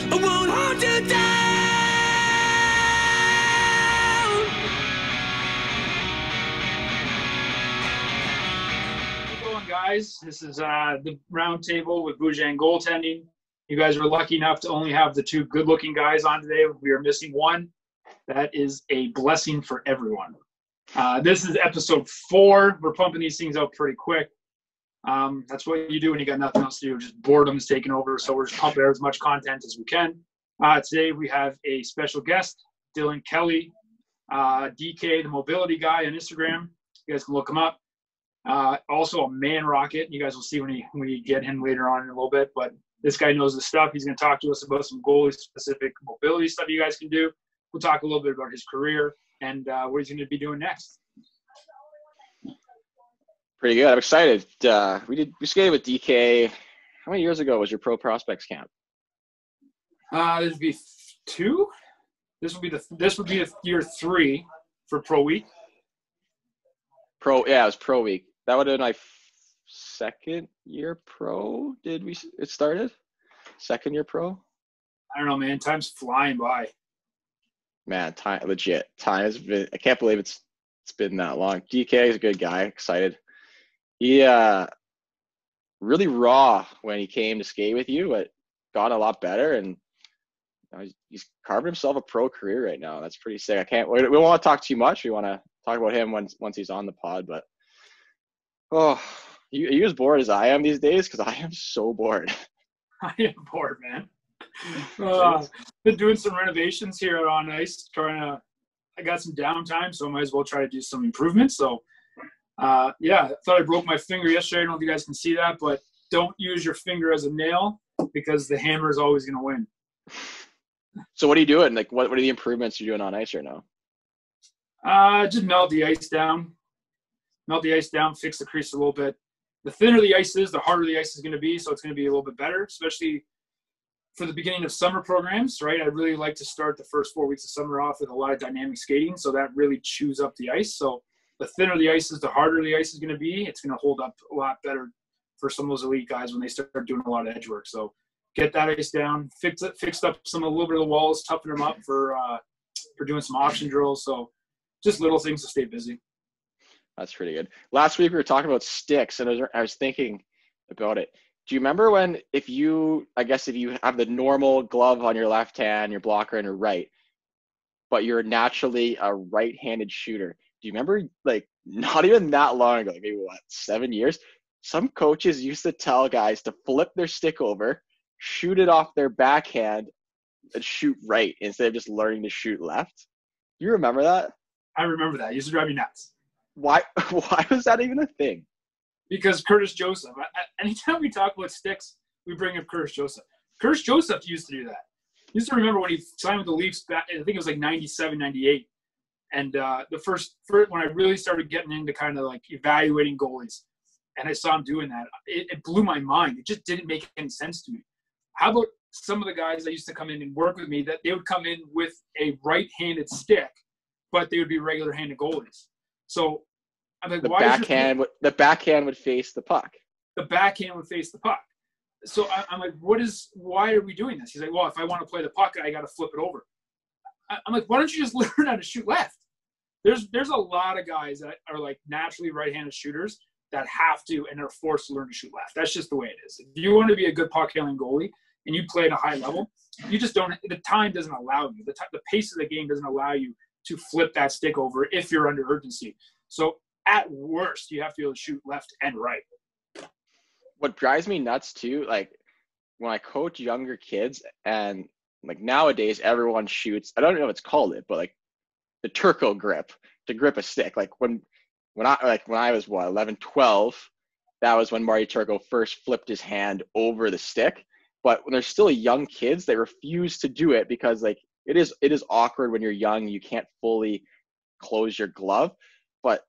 I won't hold you down. How's it going, guys? This is the round table with Boujang goaltending. You guys were lucky enough to only have the two good-looking guys on today. We are missing one. That is a blessing for everyone. This is episode 4. We're pumping these things out pretty quick. That's what you do when you got nothing else to do. Just boredom's taking over, so we're just pumping out as much content as we can. Today we have a special guest, Dylan Kelly, DK, the mobility guy on Instagram. You guys can look him up. Also a man rocket. You guys will see when we get him later on in a little bit. But this guy knows the stuff. He's going to talk to us about some goalie-specific mobility stuff you guys can do. We'll talk a little bit about his career and what he's going to be doing next. Pretty good. I'm excited. We skated with DK. How many years ago was your pro prospects camp? This would be 2. This would be year 3 for Pro Week. It was Pro Week. That would have been my second year pro. It started? Second year pro? I don't know, man. Time's flying by. Man, time has been. I can't believe it's been that long. DK is a good guy. Excited. He really raw when he came to skate with you, but got a lot better, and he's carving himself a pro career right now. That's pretty sick. We don't want to talk too much. We want to talk about him once he's on the pod. But are you as bored as I am these days? Because I am so bored. I am bored, man. Been doing some renovations here on ice. I got some downtime, so I might as well try to do some improvements. So, I thought I broke my finger yesterday. I don't know if you guys can see that, but don't use your finger as a nail because the hammer is always going to win. So what are you doing? Like, what are the improvements you're doing on ice right now? Just melt the ice down. Fix the crease a little bit. The thinner the ice is, the harder the ice is going to be, so it's going to be a little bit better, especially for the beginning of summer programs, right? I really like to start the first 4 weeks of summer off with a lot of dynamic skating, so that really chews up the ice. So the thinner the ice is, the harder the ice is going to be. It's going to hold up a lot better for some of those elite guys when they start doing a lot of edge work. So get that ice down, fixed up a little bit of the walls, toughen them up for doing some option drills. So just little things to stay busy. That's pretty good. Last week we were talking about sticks, and I was thinking about it. Do you remember if you have the normal glove on your left hand, your blocker on your right, but you're naturally a right-handed shooter? Do you remember, like, not even that long ago, maybe 7 years, some coaches used to tell guys to flip their stick over, shoot it off their backhand, and shoot right instead of just learning to shoot left? You remember that? I remember that. It used to drive me nuts. Why was that even a thing? Because Curtis Joseph. Anytime we talk about sticks, we bring up Curtis Joseph. Curtis Joseph used to do that. I used to remember when he signed with the Leafs back, I think it was like 97, 98. And the first when I really started getting into kind of like evaluating goalies, and I saw him doing that, it blew my mind. It just didn't make any sense to me. How about some of the guys that used to come in and work with me, that they would come in with a right-handed stick, but they would be regular-handed goalies. So I'm like, the backhand would face the puck. The backhand would face the puck. So I'm like, why are we doing this? He's like, well, if I want to play the puck, I got to flip it over. I'm like, why don't you just learn how to shoot left? There's a lot of guys that are like naturally right-handed shooters that have to and are forced to learn to shoot left. That's just the way it is. If you want to be a good puck-handling goalie and you play at a high level, you just don't. The time doesn't allow you. The pace of the game doesn't allow you to flip that stick over if you're under urgency. So at worst, you have to be able to shoot left and right. What drives me nuts too, like when I coach younger kids, and like nowadays everyone shoots, I don't know if it's called it, but like the Turco grip to grip a stick. Like when I was 11, 12, that was when Marty Turco first flipped his hand over the stick. But when they're still young kids, they refuse to do it because like it is awkward when you're young. You can't fully close your glove. But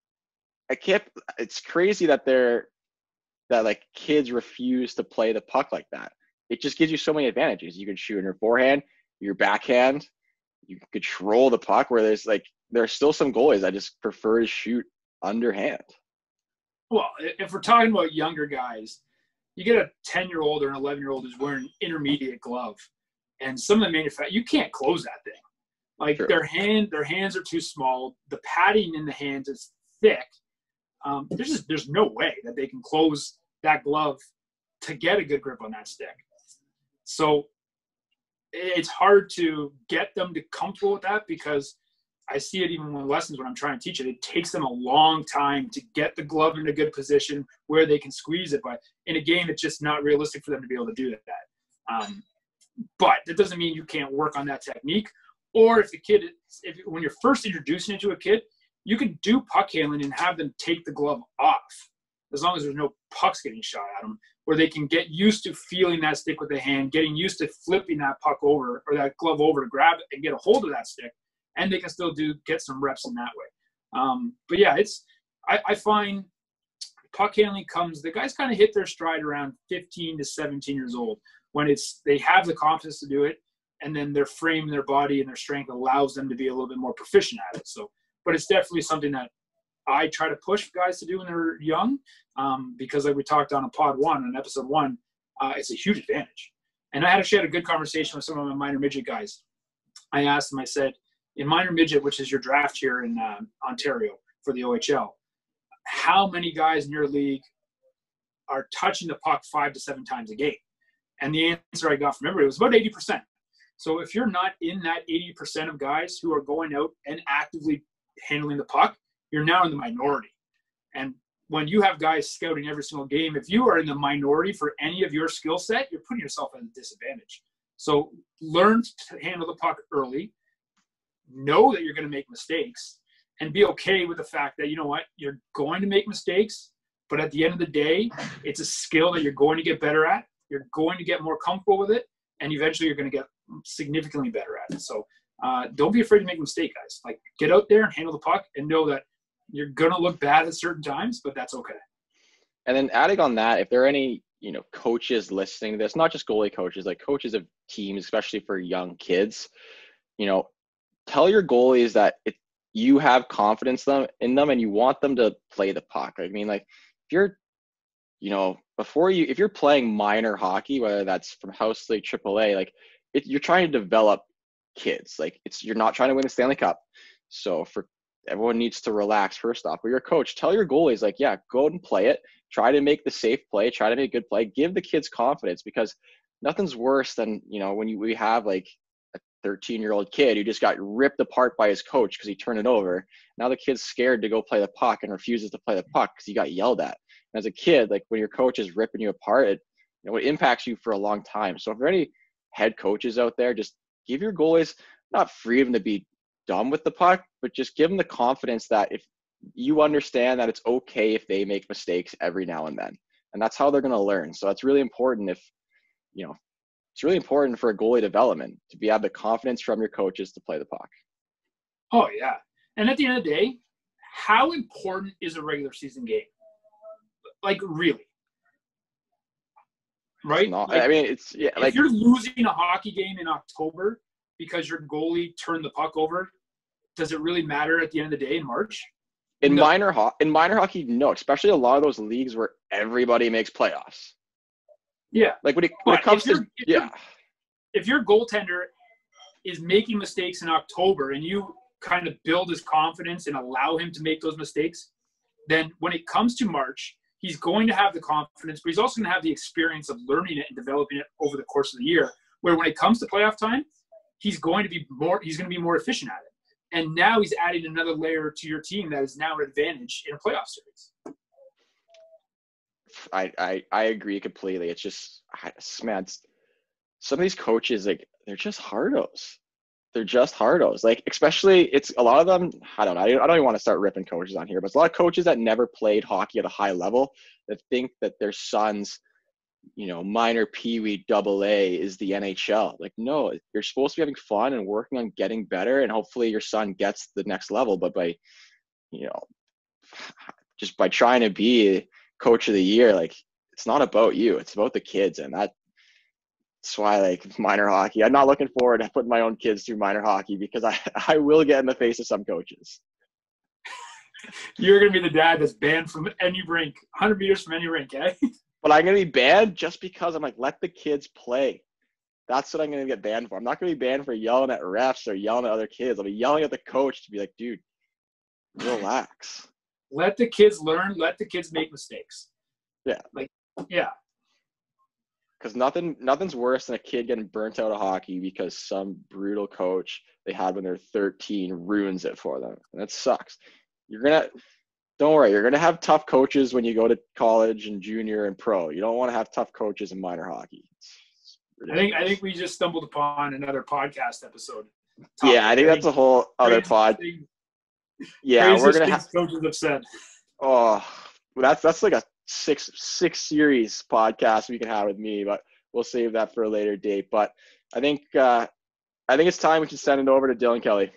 it's crazy that like kids refuse to play the puck like that. It just gives you so many advantages. You can shoot in your forehand, your backhand, you can control the puck, where there are still some goalies that just prefer to shoot underhand. Well, if we're talking about younger guys, you get a 10-year-old or an 11-year-old who's wearing an intermediate glove, And some of the you can't close that thing. Like True. their hands are too small. The padding in the hands is thick. There's no way that they can close that glove to get a good grip on that stick. So it's hard to get them to comfortable with that, because I see it even in lessons when I'm trying to teach it. It takes them a long time to get the glove in a good position where they can squeeze it. But in a game, it's just not realistic for them to be able to do that. But that doesn't mean you can't work on that technique. Or if the kid, when you're first introducing it to a kid, you can do puck handling and have them take the glove off, as long as there's no pucks getting shot at them, where they can get used to feeling that stick with the hand, getting used to flipping that puck over or that glove over to grab it and get a hold of that stick, and they can still get some reps in that way. But yeah, I find puck handling the guys kind of hit their stride around 15 to 17 years old, when they have the confidence to do it, and then their frame, their body, and their strength allows them to be a little bit more proficient at it. So, but it's definitely something that I try to push guys to do when they're young, because like we talked on episode one, it's a huge advantage. And I actually had a good conversation with some of my minor midget guys. I asked them, I said, in minor midget, which is your draft here in Ontario for the OHL, how many guys in your league are touching the puck 5 to 7 times a game? And the answer I got from everybody was about 80%. So if you're not in that 80% of guys who are going out and actively handling the puck, you're now in the minority. And when you have guys scouting every single game, if you are in the minority for any of your skill set, you're putting yourself at a disadvantage. So learn to handle the puck early, know that you're going to make mistakes, and be okay with the fact that, you know what, you're going to make mistakes, but at the end of the day, it's a skill that you're going to get better at. You're going to get more comfortable with it, and eventually you're going to get significantly better at it. So don't be afraid to make a mistake, guys. Like, get out there and handle the puck, and know that you're going to look bad at certain times, but that's okay. And then adding on that, if there are any, coaches listening to this, not just goalie coaches, like coaches of teams, especially for young kids, tell your goalies that you have confidence in them and you want them to play the puck. I mean, like, if you're, if you're playing minor hockey, whether that's from house league, AAA, like you're trying to develop kids. Like, you're not trying to win the Stanley Cup. So everyone needs to relax first off. But your coach, tell your goalies, like, yeah, go out and play it. Try to make the safe play. Try to make a good play. Give the kids confidence, because nothing's worse than, when we have like a 13-year-old kid who just got ripped apart by his coach because he turned it over. Now the kid's scared to go play the puck and refuses to play the puck because he got yelled at. And as a kid, like, when your coach is ripping you apart, it impacts you for a long time. So if there are any head coaches out there, just give your goalies not freedom to be dumb with the puck, but just give them the confidence that if you understand that it's okay if they make mistakes every now and then, and that's how they're going to learn. So that's really important. It's really important for a goalie development to have the confidence from your coaches to play the puck. Oh yeah. And at the end of the day, how important is a regular season game? Like, really? Right? If you're losing a hockey game in October because your goalie turned the puck over, does it really matter at the end of the day in March? In minor hockey, no, especially a lot of those leagues where everybody makes playoffs. Yeah. Like when it comes to if your goaltender is making mistakes in October and you kind of build his confidence and allow him to make those mistakes, then when it comes to March, he's going to have the confidence, but he's also going to have the experience of learning it and developing it over the course of the year, where when it comes to playoff time, he's going to be more efficient at it. And now he's adding another layer to your team that is now an advantage in a playoff series. I agree completely. It's just, man, some of these coaches, like, they're just hardos. Like, especially, it's a lot of them, I don't even want to start ripping coaches on here, but it's a lot of coaches that never played hockey at a high level that think that their son's, minor peewee AA is the NHL. Like, no, you're supposed to be having fun and working on getting better, and hopefully your son gets the next level. But by, just by trying to be coach of the year, like, it's not about you, it's about the kids. And that's why, like, minor hockey, I'm not looking forward to putting my own kids through minor hockey, because I will get in the face of some coaches. You're going to be the dad that's banned from any rink, 100 meters from any rink, eh? But I'm going to be banned just because I'm like, let the kids play. That's what I'm going to get banned for. I'm not going to be banned for yelling at refs or yelling at other kids. I'll be yelling at the coach to be like, dude, relax. Let the kids learn. Let the kids make mistakes. Yeah. Yeah. Because nothing's worse than a kid getting burnt out of hockey because some brutal coach they had when they're 13 ruins it for them. And that sucks. Don't worry, you're gonna have tough coaches when you go to college and junior and pro. You don't want to have tough coaches in minor hockey. I think we just stumbled upon another podcast episode. Yeah, I think that's a whole other pod. Yeah, we're gonna have coaches have said. Oh, that's like a six series podcast we can have with me, but we'll save that for a later date. But I think it's time we can send it over to Dylan Kelly.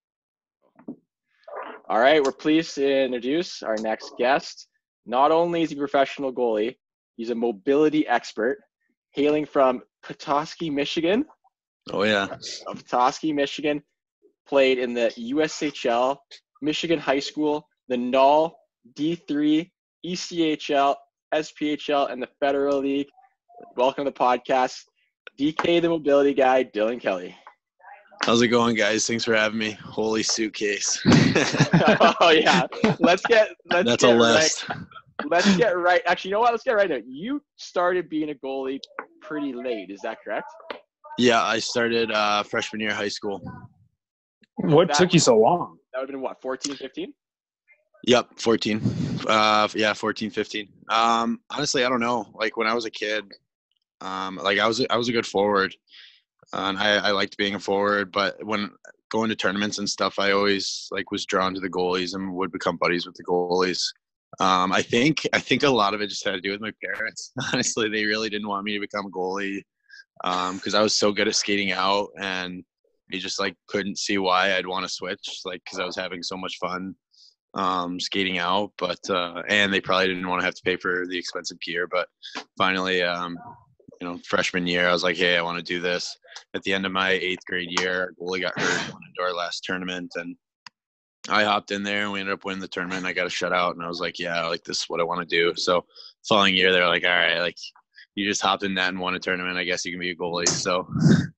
All right, we're pleased to introduce our next guest. Not only is he a professional goalie, he's a mobility expert, hailing from Petoskey, Michigan. Oh yeah, Petoskey, Michigan. Played in the USHL, Michigan High School, the NAL, D3, ECHL, SPHL, and the Federal League. Welcome to the podcast, DK the Mobility Guy, Dylan Kelly. How's it going, guys? Thanks for having me. Holy suitcase. Oh yeah, let's get That's a list. Right. Let's get right. Actually, you know what? Let's get right into it. You started being a goalie pretty late. Is that correct? Yeah, I started freshman year of high school. What took you so long? That would have been what, 14, 15? Yep, 14. 14, 15. Honestly, I don't know. Like when I was a kid, like I was a good forward, and I liked being a forward. But when going to tournaments and stuff, I always like was drawn to the goalies and would become buddies with the goalies. I think a lot of it just had to do with my parents. Honestly, they really didn't want me to become a goalie because I was so good at skating out, and they just like couldn't see why I'd want to switch, like because I was having so much fun skating out. But and they probably didn't want to have to pay for the expensive gear. But finally, freshman year, I was like, hey, I want to do this. At the end of my 8th grade year, our goalie got hurt going into our last tournament, and I hopped in there and we ended up winning the tournament. And I got a shutout, and I was like, yeah, like this is what I want to do. So following year, they're like, all right, like you just hopped in that and won a tournament. I guess you can be a goalie. So.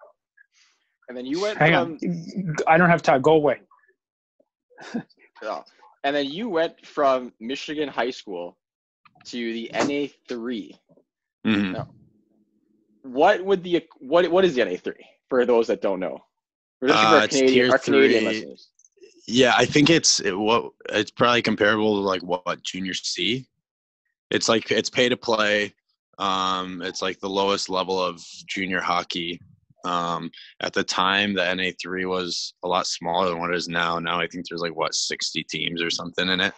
And then you went. Hang on, I don't have time. Go away. Oh. And then you went from Michigan High School to the NA3. Mm-hmm. Now, what is the NA3 for those that don't know? For our Canadian listeners. Yeah, I think it's probably comparable to like what Junior C. It's like it's pay to play. It's like the lowest level of junior hockey. At the time, the NA3 was a lot smaller than what it is now. Now I think there's like 60 teams or something in it.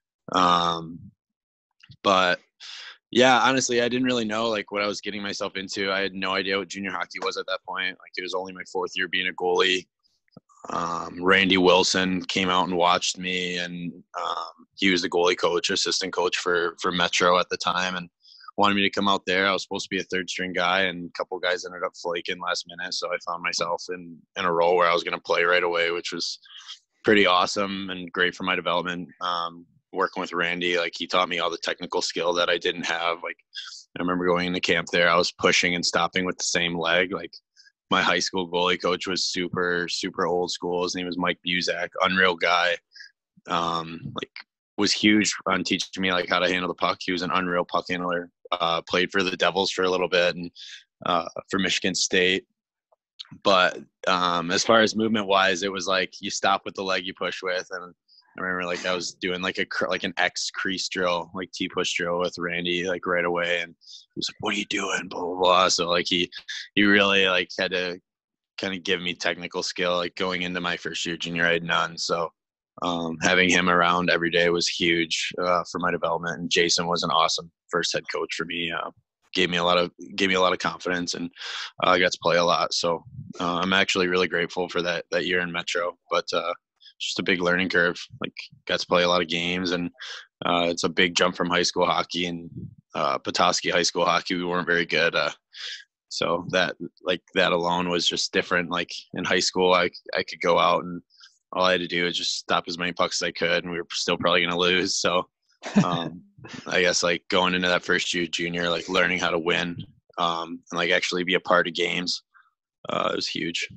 But yeah, honestly, I didn't really know like what I was getting myself into. I had no idea what junior hockey was at that point. Like it was only my 4th year being a goalie. Randy Wilson came out and watched me, and he was the goalie coach, assistant coach for Metro at the time, and wanted me to come out there. I was supposed to be a 3rd string guy, and a couple guys ended up flaking last minute. So I found myself in a role where I was going to play right away, which was pretty awesome and great for my development. Working with Randy, like he taught me all the technical skill that I didn't have. Like I remember going into camp there, I was pushing and stopping with the same leg. Like my high school goalie coach was super, super old school. His name was Mike Buzak, unreal guy. Like was huge on teaching me like how to handle the puck. He was an unreal puck handler. Played for the Devils for a little bit and for Michigan State. But as far as movement wise, it was like you stop with the leg you push with. And I remember like I was doing like an X crease drill, like T-push drill with Randy like right away. And he was like, what are you doing? Blah, blah, blah. So like he really like had to kind of give me technical skill. Like going into my first year junior, I had none. So having him around every day was huge for my development. And Jason was an awesome first head coach for me. Gave me a lot of confidence, and I got to play a lot. So I'm actually really grateful for that year in Metro. But just a big learning curve. Like got to play a lot of games, and it's a big jump from high school hockey and Petoskey high school hockey. We weren't very good. So that alone was just different. Like in high school, I could go out and all I had to do was just stop as many pucks as I could, and we were still probably going to lose. So I guess like going into that first year junior, like learning how to win and like actually be a part of games it was huge.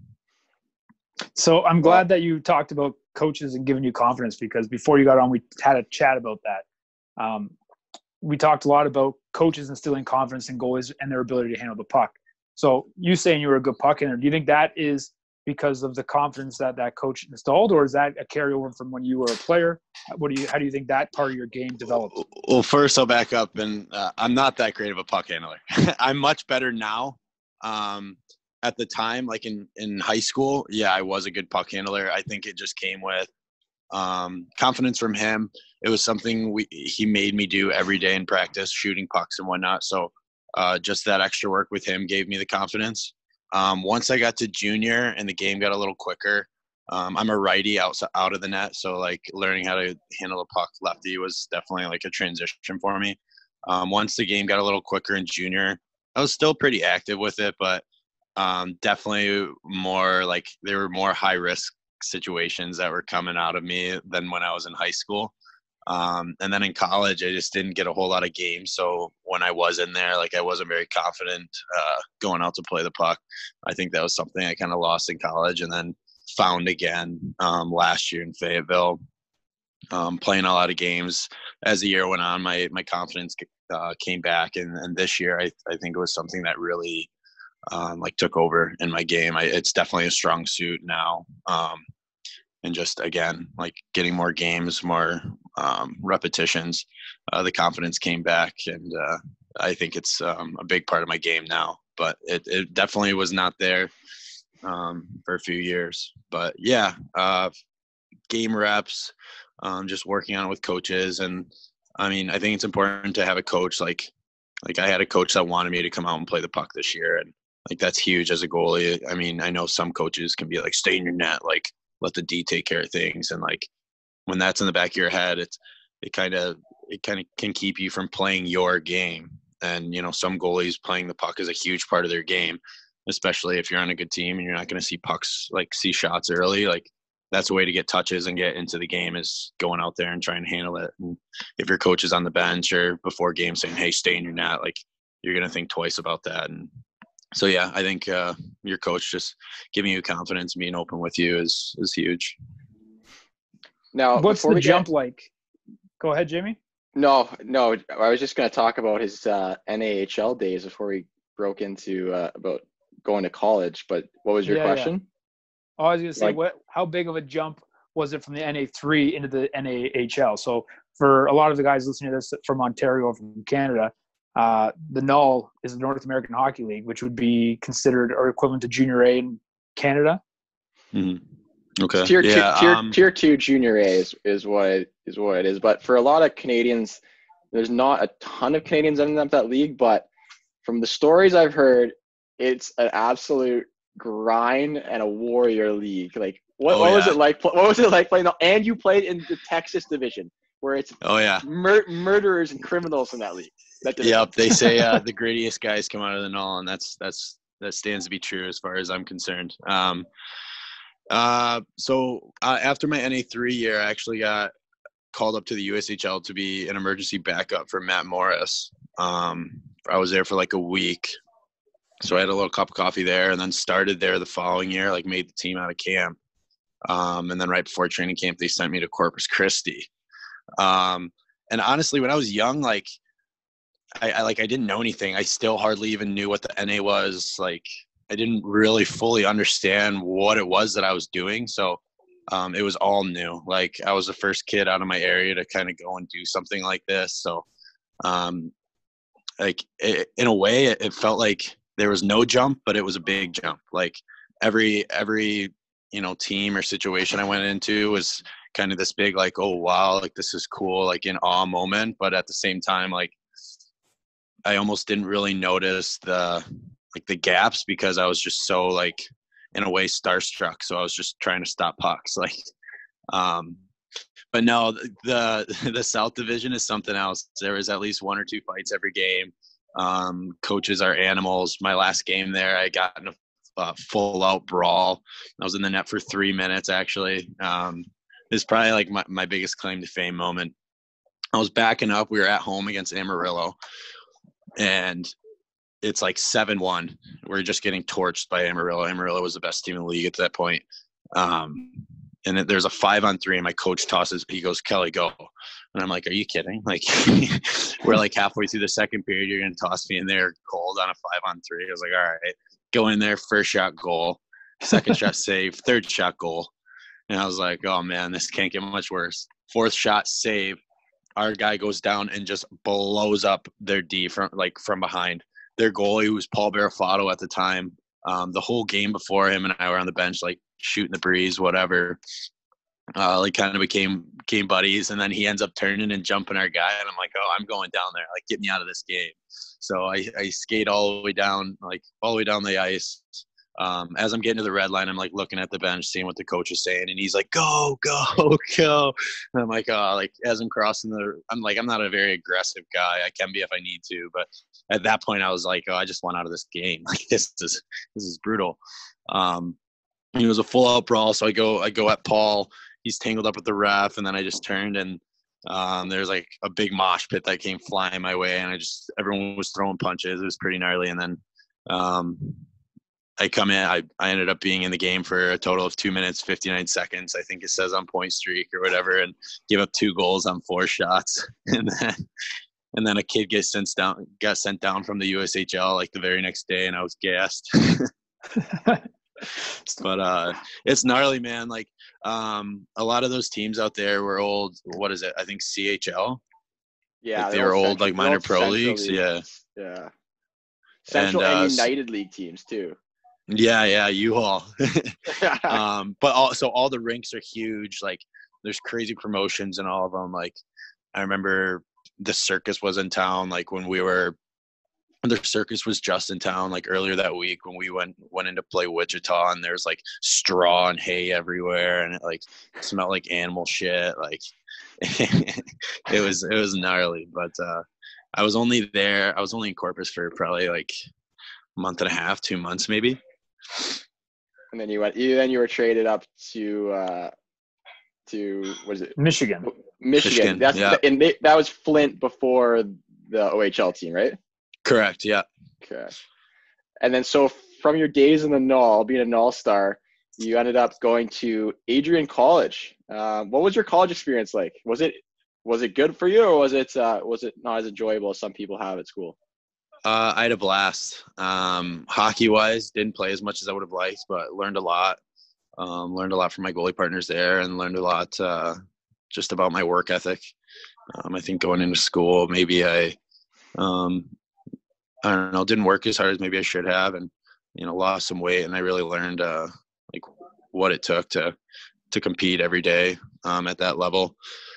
So I'm glad that you talked about coaches and giving you confidence, because before you got on, we had a chat about that. We talked a lot about coaches instilling confidence in goalies and their ability to handle the puck. So you saying you were a good puck handler, do you think that is because of the confidence that that coach installed, or is that a carryover from when you were a player? How do you think that part of your game developed? Well, first I'll back up, and I'm not that great of a puck handler. I'm much better now. At the time, like in high school, yeah, I was a good puck handler. I think it just came with confidence from him. It was something he made me do every day in practice, shooting pucks and whatnot. So just that extra work with him gave me the confidence. Once I got to junior and the game got a little quicker, I'm a righty out of the net. So like learning how to handle a puck lefty was definitely like a transition for me. Once the game got a little quicker in junior, I was still pretty active with it, but definitely more like there were more high risk situations that were coming out of me than when I was in high school. And then in college, I just didn't get a whole lot of games. So when I was in there, like I wasn't very confident going out to play the puck. I think that was something I kind of lost in college and then found again last year in Fayetteville, playing a lot of games. As the year went on, my confidence came back. And this year, I think it was something that really like took over in my game. It's definitely a strong suit now. And just, again, like getting more games, more repetitions, the confidence came back. And I think it's a big part of my game now. But it definitely was not there for a few years. But, yeah, game reps, just working on it with coaches. And, I mean, I think it's important to have a coach. Like I had a coach that wanted me to come out and play the puck this year. And, like, that's huge as a goalie. I mean, I know some coaches can be like, stay in your net, like, let the D take care of things. And like when that's in the back of your head, it kind of can keep you from playing your game. And, you know, some goalies playing the puck is a huge part of their game, especially if you're on a good team and you're not going to see shots early. Like that's a way to get touches and get into the game, is going out there and trying to handle it. And if your coach is on the bench or before game saying, hey, stay in your net, like you're going to think twice about that. And so, yeah, I think your coach just giving you confidence, being open with you is huge. Now, what's the jump like? Go ahead, Jamie. No, I was just going to talk about his NAHL days before we broke into about going to college. But what was your question? Yeah. Oh, I was going to say, how big of a jump was it from the NA3 into the NAHL? So for a lot of the guys listening to this from Ontario or from Canada, the NUL is the North American Hockey League, which would be considered or equivalent to Junior A in Canada. Mm-hmm. Okay. Tier 2 Junior A is what it is. But for a lot of Canadians, there's not a ton of Canadians ending up that league. But from the stories I've heard, it's an absolute grind and a warrior league. Like what was it like? What was it like playing? And you played in the Texas division, where it's murderers and criminals in that league. Yep, they say the grittiest guys come out of the NUL, and that stands to be true as far as I'm concerned. So after my NA3 year, I actually got called up to the USHL to be an emergency backup for Matt Morris. I was there for like a week, so I had a little cup of coffee there, and then started there the following year, like made the team out of camp. And then right before training camp, they sent me to Corpus Christi. And honestly, when I was young, like I didn't know anything. I still hardly even knew what the NA was. Like I didn't really fully understand what it was that I was doing. So it was all new. Like I was the first kid out of my area to kind of go and do something like this. So in a way, it felt like there was no jump, but it was a big jump. Like every team or situation I went into was kind of this big, like, oh wow, like this is cool, like in awe moment. But at the same time, like I almost didn't really notice the gaps because I was just so like in a way starstruck. So I was just trying to stop pucks. Like, but no, the South Division is something else. There was at least one or two fights every game. Coaches are animals. My last game there, I got in a full out brawl. I was in the net for 3 minutes actually. It's probably like my biggest claim to fame moment. I was backing up. We were at home against Amarillo. And it's like 7-1. We're just getting torched by Amarillo. Amarillo was the best team in the league at that point. And there's a 5-on-3, and my coach tosses. He goes, "Kelly, go." And I'm like, "Are you kidding? Like, we're like halfway through the second period. You're gonna toss me in there cold on a 5-on-3?" I was like, "All right." Go in there, first shot goal, second shot save, third shot goal, and I was like, "Oh man, this can't get much worse." Fourth shot save. Our guy goes down and just blows up their D from behind. Their goalie, who was Paul Barafato at the time, the whole game before, him and I were on the bench, like shooting the breeze, whatever. Like kind of became buddies, and then he ends up turning and jumping our guy, and I'm like, "Oh, I'm going down there. Like, get me out of this game." So I skate all the way down the ice. As I'm getting to the red line, I'm like looking at the bench, seeing what the coach is saying, and he's like, "Go, go, go!" And I'm like, "Oh!" Like as I'm crossing I'm not a very aggressive guy. I can be if I need to, but at that point, I was like, "Oh, I just want out of this game. Like this is brutal." It was a full out brawl, so I go at Paul. He's tangled up with the ref, and then I just turned, and there's like a big mosh pit that came flying my way, and everyone was throwing punches. It was pretty gnarly, and then I come in. I ended up being in the game for a total of 2 minutes 59 seconds. I think it says on point streak or whatever, and give up 2 goals on 4 shots, and then a kid got sent down from the USHL like the very next day, and I was gassed. But it's gnarly, man. Like a lot of those teams out there were old. What is it? I think CHL. Yeah, like they were old, like minor pro leagues. Yeah. Central and United League teams too. Yeah, U-Haul. But all the rinks are huge. Like there's crazy promotions in all of them. Like I remember the circus was in town. Like the circus was just in town like earlier that week when we went in to play Wichita, and there's like straw and hay everywhere, and it like smelled like animal shit. Like it was gnarly. But I was only in Corpus for probably like a month and a half, 2 months maybe. And then you were traded up to what is it? Michigan. That's yeah. That was Flint before the OHL team, right? Correct. Yeah. Okay. And then so from your days in the Null, being a Null star, you ended up going to Adrian College. What was your college experience like? Was it good for you, or was it not as enjoyable as some people have at school? I had a blast. Hockey wise, didn't play as much as I would have liked, but learned a lot. Learned a lot from my goalie partners there, and learned a lot just about my work ethic. I think going into school, maybe I don't know, didn't work as hard as maybe I should have, and lost some weight, and I really learned like what it took to compete every day at that level.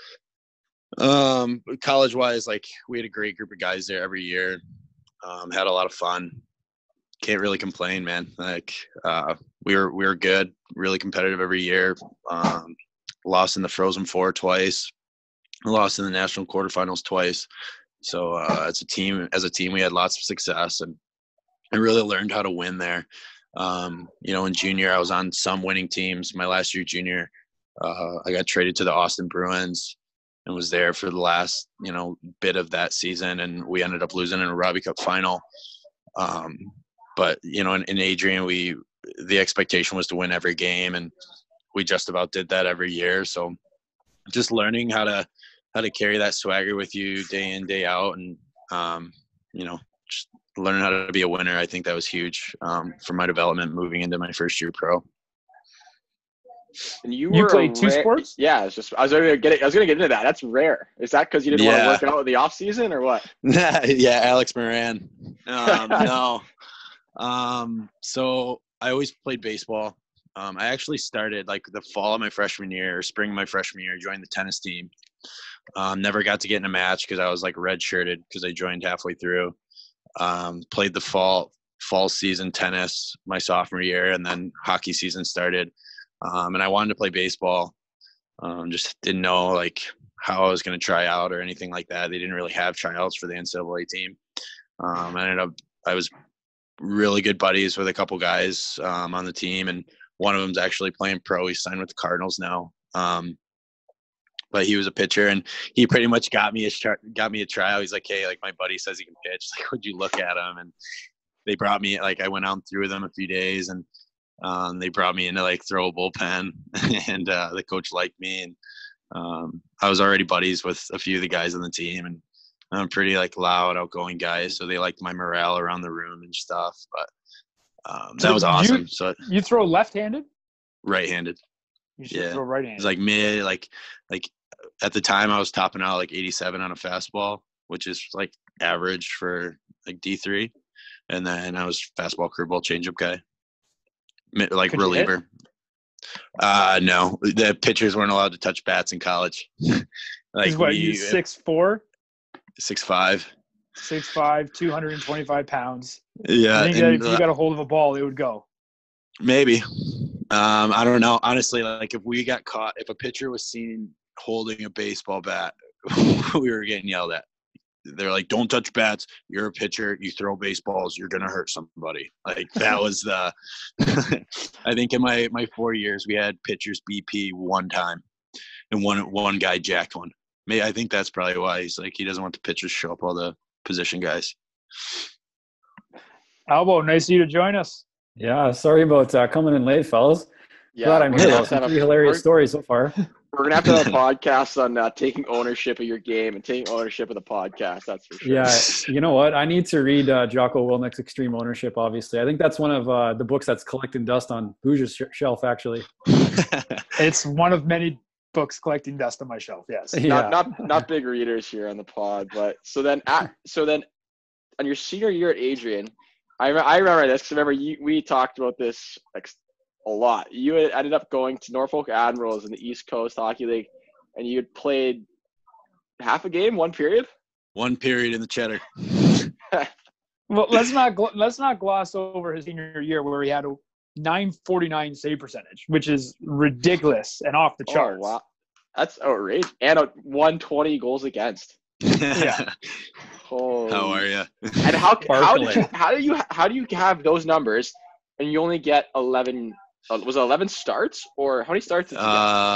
College wise, like we had a great group of guys there every year. Had a lot of fun. Can't really complain, man. Like we were good, really competitive every year. Lost in the Frozen Four twice. Lost in the national quarterfinals twice. So as a team, we had lots of success, and I really learned how to win there. In junior, I was on some winning teams. My last year junior, I got traded to the Austin Bruins and was there for the last, bit of that season, and we ended up losing in a Robbie Cup final. But in Adrian, the expectation was to win every game, and we just about did that every year. So just learning how to carry that swagger with you day in, day out, and just learning how to be a winner. I think that was huge for my development moving into my first year pro. And you played 2 sports? Yeah, I was gonna get into that. That's rare. Is that because you didn't want to work out in the off season, or what? Yeah, Alex Moran. No. So I always played baseball. I actually started like the fall of my freshman year, or spring of my freshman year, joined the tennis team. Never got to get in a match because I was like redshirted because I joined halfway through. Played the fall season tennis my sophomore year, and then hockey season started. And I wanted to play baseball. Just didn't know like how I was going to try out or anything like that. They didn't really have tryouts for the NCAA team. I was really good buddies with a couple guys on the team, and one of them's actually playing pro. He's signed with the Cardinals now. But he was a pitcher, and he pretty much got me a tryout. He's like, "Hey, like my buddy says he can pitch. Like, would you look at him?" And they brought me, like, I went out and threw with them a few days, and they brought me in to like throw a bullpen, and the coach liked me, and I was already buddies with a few of the guys on the team, and I'm pretty like loud, outgoing guy, so they liked my morale around the room and stuff. But that was awesome. So you throw left-handed? Right-handed. You should throw right-handed. It's like mid, like at the time I was topping out like 87 on a fastball, which is like average for like D3, and then I was fastball, curveball, changeup guy, like Could reliever. No, the pitchers weren't allowed to touch bats in college. Like what, you 6'4"? 6'5". 6'5", 225 pounds. Yeah, I think that if you got a hold of a ball, it would go. Maybe. I don't know. Honestly, like if we got caught, if a pitcher was seen holding a baseball bat, we were getting yelled at. They're like, "Don't touch bats. You're a pitcher. You throw baseballs. You're gonna hurt somebody." Like that was the. I think in my 4 years we had pitchers BP one time, and one guy jacked one. I think that's probably why he's like he doesn't want the pitchers to show up all the position guys. Albo, nice of you to join us. Yeah, sorry about coming in late, fellas. Yeah, Glad I'm here. Some pretty hilarious stories so far. We're going to have to have a podcast on taking ownership of your game and taking ownership of the podcast, that's for sure. Yeah, you know what? I need to read Jocko Willnick's Extreme Ownership, obviously. I think that's one of the books that's collecting dust on Bougier's shelf, actually. It's one of many books collecting dust on my shelf, yes. Yeah. Not big readers here on the pod, but so then on your senior year at Adrian, I remember this because we talked about this like a lot. You had ended up going to Norfolk Admirals in the East Coast Hockey League, and you had played half a game, one period. One period in the Cheddar. Well, let's not gloss over his senior year where he had a .949 save percentage, which is ridiculous and off the charts. Oh, wow. That's outrageous. And 120 goals against. Yeah. Holy. How are you? And how do you have those numbers and you only get 11? Was it 11 starts, or how many starts did you get?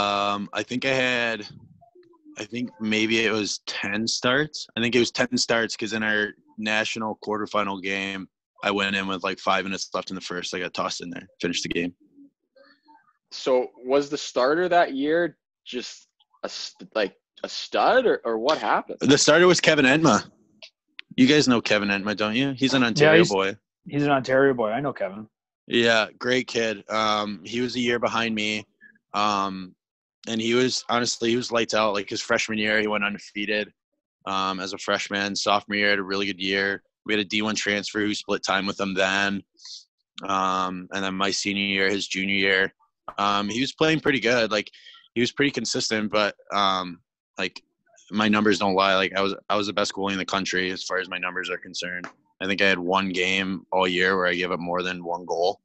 I think maybe it was 10 starts. I think it was 10 starts because in our national quarterfinal game, I went in with like 5 minutes left in the first. I got tossed in there, finished the game. So was the starter that year just a stud, or what happened? The starter was Kevin Entma. You guys know Kevin Entma, don't you? He's an Ontario boy. He's an Ontario boy. I know Kevin. Yeah, great kid. He was a year behind me. And he was lights out. Like his freshman year, he went undefeated as a freshman. Sophomore year, had a really good year. We had a D1 transfer who split time with him then. And then my senior year, his junior year, he was playing pretty good. Like he was pretty consistent, but like my numbers don't lie. Like I was the best goalie in the country as far as my numbers are concerned. I think I had one game all year where I gave up more than one goal.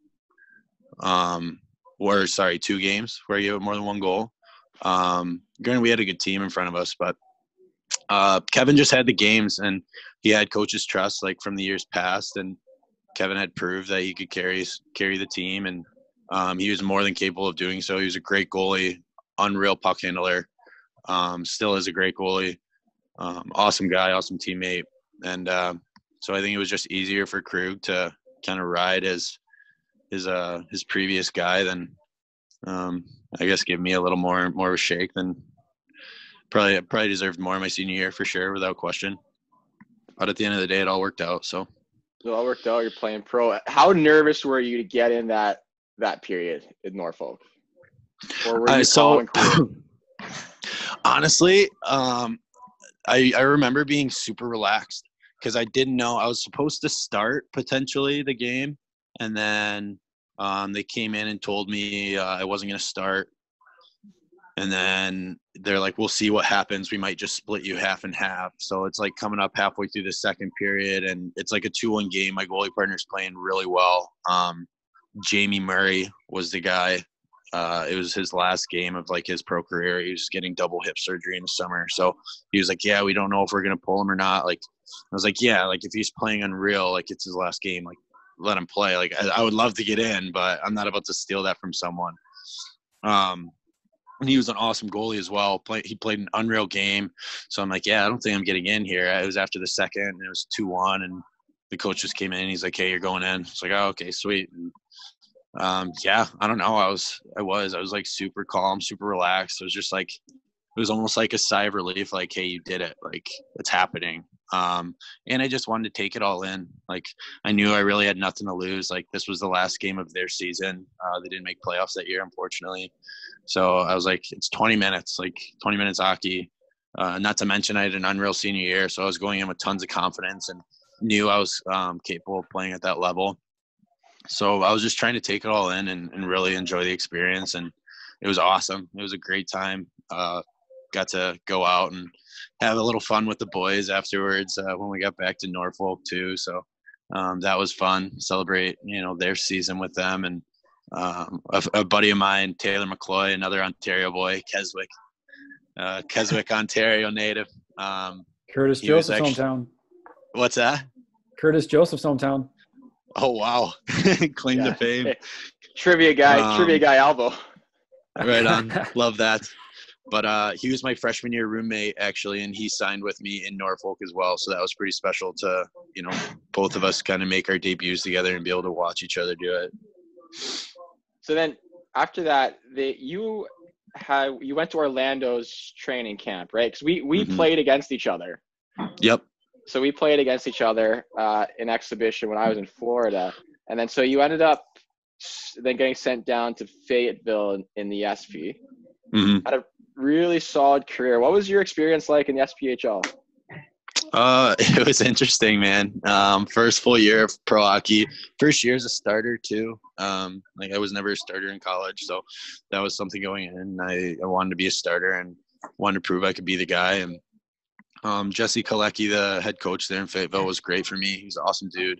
2 games where I gave up more than one goal. Granted, we had a good team in front of us, but Kevin just had the games, and he had coach's trust like from the years past, and Kevin had proved that he could carry the team, and he was more than capable of doing so. He was a great goalie, unreal puck handler, still is a great goalie, awesome guy, awesome teammate, and so I think it was just easier for Krug to kind of ride his previous guy than I guess give me a little more of a shake than probably deserved more in my senior year for sure, without question. But at the end of the day, it all worked out. So it all worked out. You're playing pro. How nervous were you to get in that period in Norfolk? Or were you honestly, I remember being super relaxed because I didn't know I was supposed to start potentially the game, and then they came in and told me I wasn't going to start. And then they're like, we'll see what happens. We might just split you half and half. So it's like coming up halfway through the second period, and it's like a 2-1 game. My goalie partner's playing really well. Jamie Murray was the guy. It was his last game of like his pro career. He was getting double hip surgery in the summer. So he was like, yeah, we don't know if we're going to pull him or not. Like, I was like, yeah, like if he's playing unreal, like it's his last game, like let him play. Like I would love to get in, but I'm not about to steal that from someone. And he was an awesome goalie as well. He played an unreal game. So I'm like, yeah, I don't think I'm getting in here. It was after the second, and it was 2-1, and the coach just came in and he's like, "Hey, you're going in." It's like, "Oh, okay, sweet." And, yeah, I don't know. I was like super calm, super relaxed. It was just like, it was almost like a sigh of relief. Like, hey, you did it. Like, it's happening. And I just wanted to take it all in. Like, I knew I really had nothing to lose. Like, this was the last game of their season. They didn't make playoffs that year, unfortunately. So I was like, it's 20 minutes, like 20 minutes hockey. Not to mention I had an unreal senior year. So I was going in with tons of confidence and knew I was capable of playing at that level. So I was just trying to take it all in and really enjoy the experience. And it was awesome. It was a great time. Got to go out and have a little fun with the boys afterwards when we got back to Norfolk too. So that was fun. Celebrate, their season with them. And a buddy of mine, Taylor McCloy, another Ontario boy, Keswick, Ontario native. Curtis Joseph's hometown. What's that? Curtis Joseph's hometown. Oh, wow. Claim to fame. Hey, trivia guy Alvo. Right on. Love that. But he was my freshman year roommate, actually, and he signed with me in Norfolk as well. So that was pretty special to, both of us kind of make our debuts together and be able to watch each other do it. So then after that, you went to Orlando's training camp, right? Because we played against each other. Yep. So we played against each other in exhibition when I was in Florida. And then so you ended up then getting sent down to Fayetteville in the SP. Mm-hmm. Had a really solid career. What was your experience like in the SPHL? It was interesting, man. First full year of pro hockey. First year as a starter too. I was never a starter in college, so that was something going in. I wanted to be a starter and wanted to prove I could be the guy. And Jesse Kalecki, the head coach there in Fayetteville, was great for me. He's an awesome dude.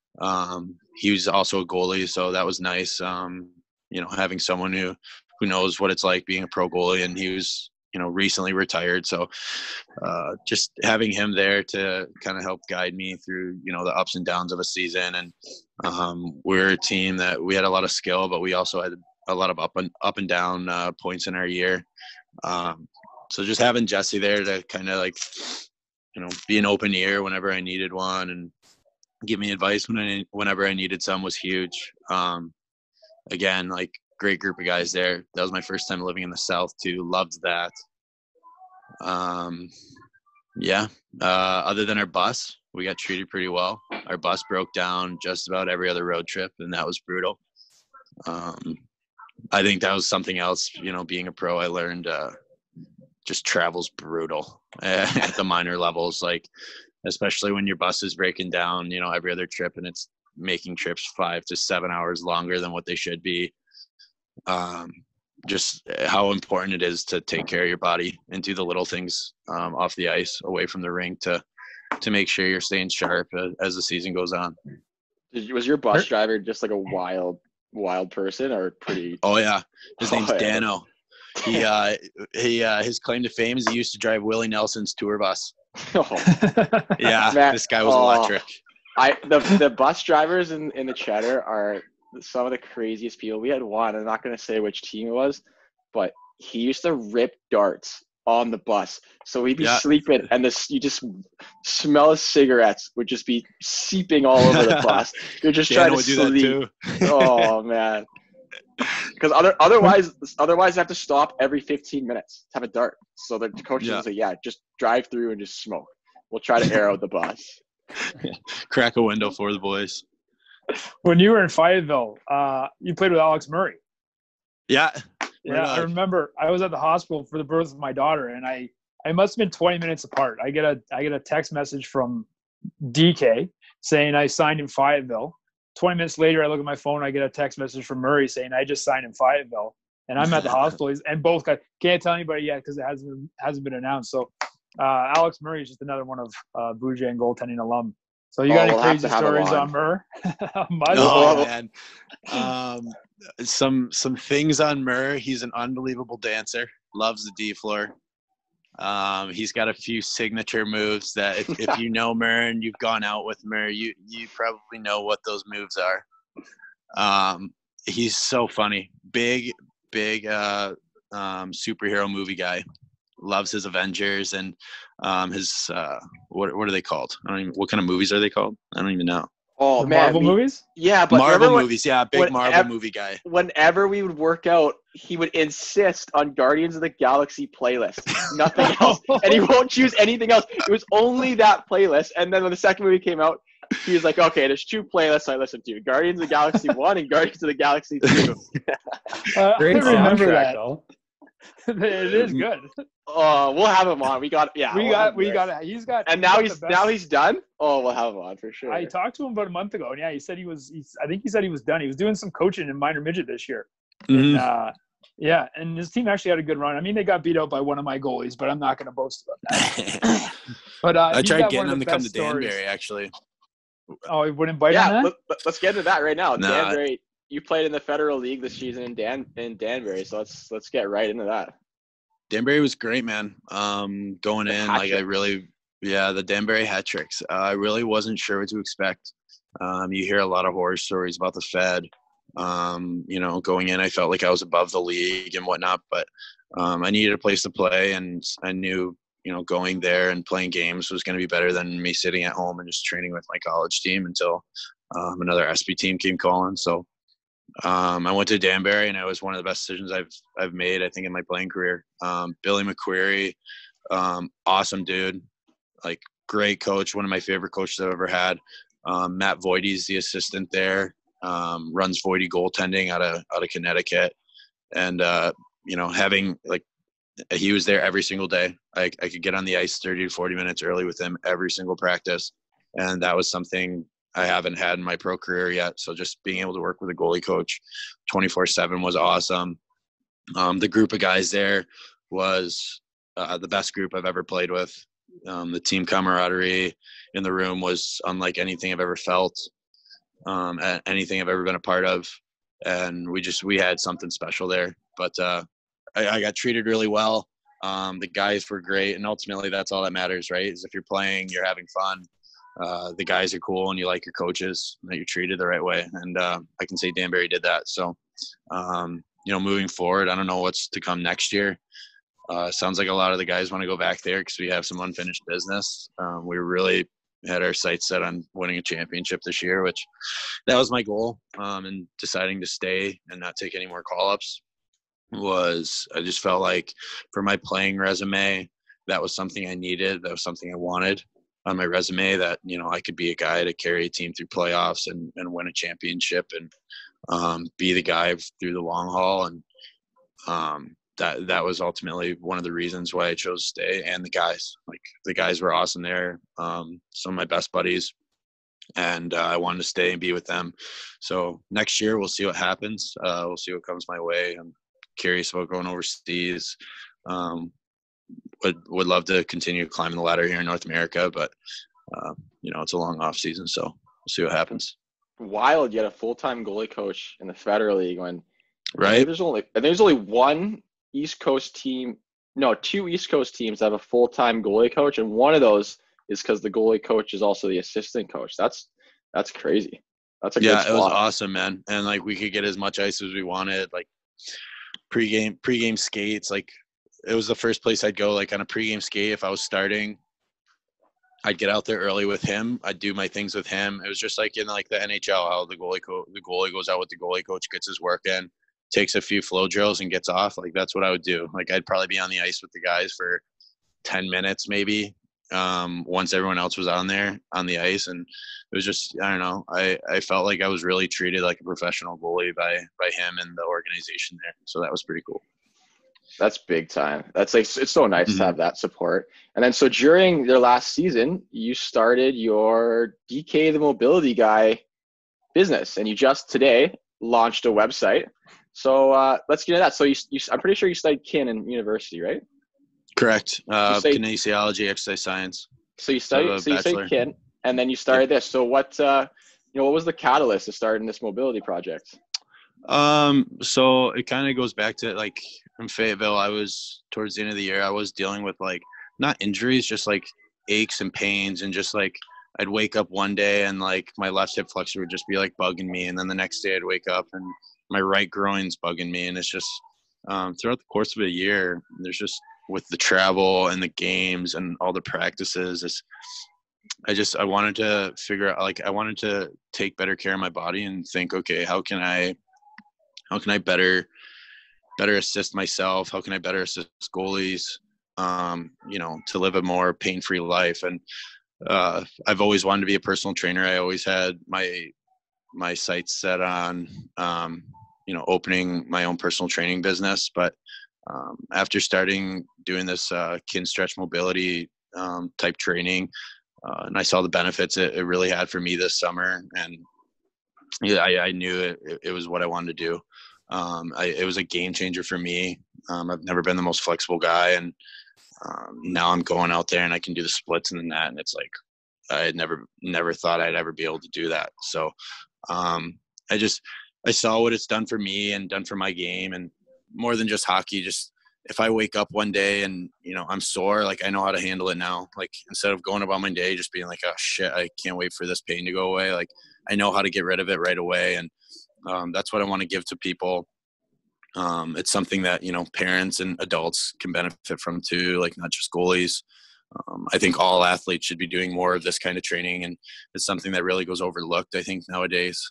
He was also a goalie, so that was nice. Having someone who knows what it's like being a pro goalie, and he was, recently retired. So just having him there to kind of help guide me through, the ups and downs of a season. And we're a team that we had a lot of skill, but we also had a lot of up and down points in our year. So just having Jesse there to kind of be an open ear whenever I needed one and give me advice whenever I needed some was huge. Again, great group of guys there. That was my first time living in the South too. Loved that. Other than our bus, we got treated pretty well. Our bus broke down just about every other road trip, and that was brutal. I think that was something else, being a pro, I learned just travel's brutal at the minor levels, especially when your bus is breaking down, every other trip, and it's making trips 5 to 7 hours longer than what they should be. Just how important it is to take care of your body and do the little things off the ice, away from the rink, to make sure you're staying sharp as the season goes on. Was your bus driver just like a wild person, or pretty? Oh yeah, his name's Dano. He his claim to fame is he used to drive Willie Nelson's tour bus. Yeah, man, this guy was electric. The bus drivers in the Cheddar are some of the craziest people. We had one, I'm not going to say which team it was, but he used to rip darts on the bus. So we'd be sleeping, and you just smell of cigarettes would just be seeping all over the bus. You're just trying to sleep. Oh man. Because otherwise I have to stop every 15 minutes to have a dart. So the coach is like, just drive through and just smoke. We'll try to air out the bus. Crack a window for the boys. When you were in Fayetteville, you played with Alex Murray. Yeah. I remember I was at the hospital for the birth of my daughter, and I must have been 20 minutes apart. I get a text message from DK saying I signed in Fayetteville. 20 minutes later, I look at my phone. I get a text message from Murray saying I just signed in Fayetteville, and I'm at the hospital. And both guys can't tell anybody yet because it hasn't been announced. So Alex Murray is just another one of Bougé goaltending alum. So you got any crazy stories on Murr? Oh man, some things on Murr. He's an unbelievable dancer. Loves the D floor. He's got a few signature moves that if you know Murr and you've gone out with Murr, you probably know what those moves are. He's so funny. Big superhero movie guy. loves his Avengers and his what are they called? I don't even, what kind of movies are they called? I don't even know. Oh The man, Marvel movies? Yeah, but Marvel remember movies, yeah, big Marvel movie guy. whenever we would work out, he would insist on Guardians of the Galaxy playlist, nothing else, and he won't choose anything else. It was only that playlist. And then when the second movie came out, he was like, "Okay, there's two playlists I listen to: Guardians of the Galaxy 1 and Guardians of the Galaxy 2." Great I remember soundtrack, that. though. It is good. Oh, we'll have him on. We got He's got. And now he's got the best- now he's done. Oh, we'll have him on for sure. I talked to him about a month ago, and yeah, he said I think he said he was done. He was doing some coaching in minor midget this year. Mhm. And, yeah, and his team actually had a good run. I mean, they got beat out by one of my goalies, but I'm not going to boast about that. But I he's tried got getting one of him the to come to best stories. Danbury, actually. Oh, he wouldn't bite on that? Let's get into that right now. No, Danbury, you played in the Federal League this season in Danbury, so let's get right into that. Danbury was great, man. Going The in, hat like trick. the Danbury hat tricks. I really wasn't sure what to expect. You hear a lot of horror stories about the Fed. Going in, I felt like I was above the league and whatnot, but I needed a place to play, and I knew, going there and playing games was going to be better than me sitting at home and just training with my college team until another SB team came calling. So I went to Danbury, and it was one of the best decisions I've made, I think, in my playing career. Billy McQuarrie, awesome dude, like great coach, one of my favorite coaches I've ever had. Matt Voidy's the assistant there, runs Voidy goaltending out of Connecticut, and having like he was there every single day. I could get on the ice 30 to 40 minutes early with him every single practice, and that was something I haven't had in my pro career yet. So just being able to work with a goalie coach 24/7 was awesome. The group of guys there was the best group I've ever played with. The team camaraderie in the room was unlike anything I've ever felt, anything I've ever been a part of. And we had something special there. But I got treated really well. The guys were great. And ultimately, that's all that matters, right? Is if you're playing, you're having fun. The guys are cool and you like your coaches, that you're treated the right way. And I can say Danbury did that. So, moving forward, I don't know what's to come next year. Sounds like a lot of the guys want to go back there because we have some unfinished business. We really had our sights set on winning a championship this year, which that was my goal. And deciding to stay and not take any more call-ups I just felt like for my playing resume, that was something I needed. That was something I wanted on my resume, that, I could be a guy to carry a team through playoffs and win a championship and be the guy through the long haul. And that was ultimately one of the reasons why I chose to stay. And the guys were awesome there. Some of my best buddies, and I wanted to stay and be with them. So next year we'll see what happens. We'll see what comes my way. I'm curious about going overseas. Would love to continue climbing the ladder here in North America, but it's a long off season, so we'll see what happens. Wild, you had a full-time goalie coach in the Federal League when right. There's only one East Coast team, no, two East Coast teams that have a full-time goalie coach, and one of those is because the goalie coach is also the assistant coach. That's crazy. That's a good spot. It was awesome, man. And like we could get as much ice as we wanted, like pregame skates. Like it was the first place I'd go, like on a pregame skate. If I was starting, I'd get out there early with him. I'd do my things with him. It was just like in like the NHL, how the goalie goes out with the goalie coach, gets his work in, takes a few flow drills and gets off. Like that's what I would do. Like I'd probably be on the ice with the guys for 10 minutes maybe, once everyone else was on the ice. And it was just, I don't know, I felt like I was really treated like a professional goalie by him and the organization there. So that was pretty cool. That's big time. That's like, it's so nice to have that support. And then so during your last season, you started your DK the Mobility Guy business, and you just today launched a website. So let's get into that. So you I'm pretty sure you studied kin in university, right? Correct. Kinesiology, exercise science. So you studied kin, and then you started this. So what was the catalyst to starting this mobility project? So it kind of goes back to like in Fayetteville, I was towards the end of the year, I was dealing with like not injuries, just like aches and pains, and just like I'd wake up one day and like my left hip flexor would just be like bugging me, and then the next day I'd wake up and my right groin's bugging me, and it's just throughout the course of a year, there's just with the travel and the games and all the practices, I wanted to figure out, like, I wanted to take better care of my body and think, okay, how can I better assist myself? How can I better assist goalies, to live a more pain-free life? And I've always wanted to be a personal trainer. I always had my sights set on, opening my own personal training business. But after starting doing this kin stretch mobility type training, and I saw the benefits it really had for me this summer, and I knew it was what I wanted to do. It was a game changer for me. I've never been the most flexible guy, and now I'm going out there and I can do the splits in the net, and it's like I had never thought I'd ever be able to do that. So I saw what it's done for me and done for my game, and more than just hockey. Just if I wake up one day and I'm sore, like, I know how to handle it now. Like, instead of going about my day just being like, oh shit, I can't wait for this pain to go away, like, I know how to get rid of it right away. And that's what I want to give to people. It's something that parents and adults can benefit from too, like, not just goalies. I think all athletes should be doing more of this kind of training, and it's something that really goes overlooked, I think, nowadays,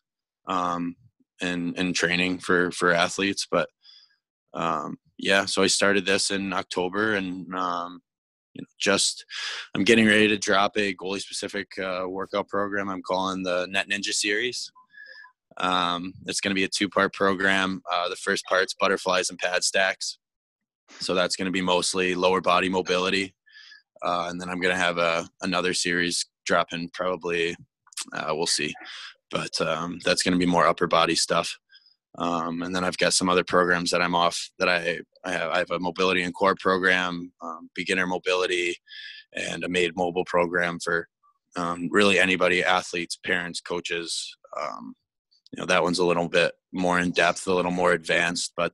in training for athletes. But so I started this in October, and I'm getting ready to drop a goalie specific workout program I'm calling the Net Ninja Series. It's going to be a 2-part program. The first part's butterflies and pad stacks. So that's going to be mostly lower body mobility. And then I'm going to have another series dropping probably, we'll see. But that's going to be more upper body stuff. And then I've got some other programs that I'm off that I have a mobility and core program, beginner mobility, and a made mobile program for really anybody, athletes, parents, coaches. That one's a little bit more in depth, a little more advanced, but